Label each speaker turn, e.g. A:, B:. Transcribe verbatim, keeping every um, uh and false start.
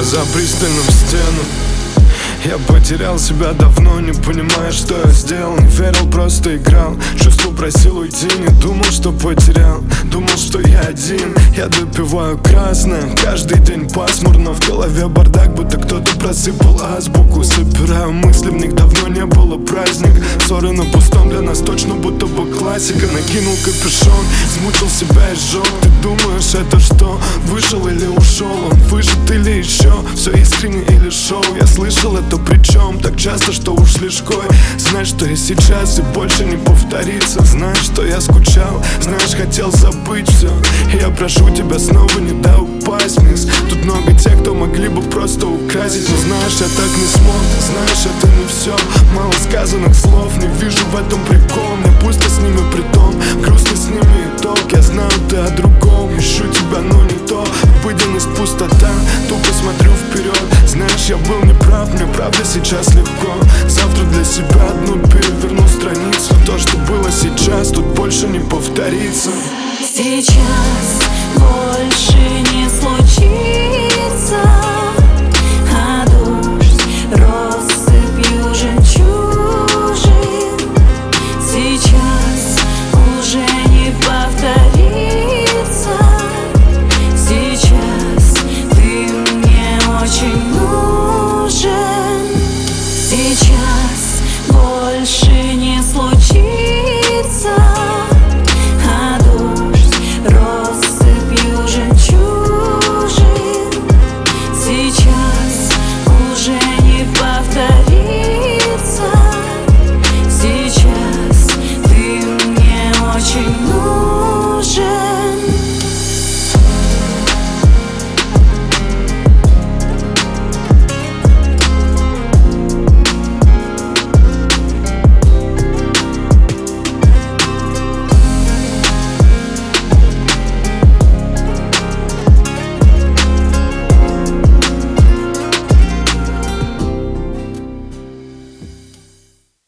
A: глаза пристально в стену. Я потерял себя давно, не понимая, что я сделал. Не верил, просто играл. Чувство просил уйти, не думал, что потерял. Думал, что я один. Я допиваю красное. Каждый день пасмурно, в голове бардак, будто кто-то просыпал азбуку. Собираю мысли, в них давно не было праздник. Ссоры на пустом для нас точно будто бы классика. Накинул капюшон, смучил себя и сжег. Ты думаешь, это что? Вышел или ушел? Он выжит или еще? Все искренне или шоу? Я слышал это причем так часто, что уж слишком. Знаешь, что я сейчас и больше не повторится. Знаешь, что я скучал, знаешь, хотел забыть все. И я прошу тебя снова, не дай упасть вниз. Тут много тех, кто могли бы просто украсить. Но знаешь, я так не смог, знаешь, это не все. Мало сказанных слов, не вижу в этом прикол. Мне пусто с ними притом, грустно с ними итог. Я знаю, ты о другом, ищу тебя, но не то. Обыденность, пустота, тупо смотрю вперед. Знаешь, я был неправ, мне правда сейчас легко. Завтра для себя одну переверну страницу. То, что было сейчас, тут больше не повторится.
B: Сейчас больше не случится.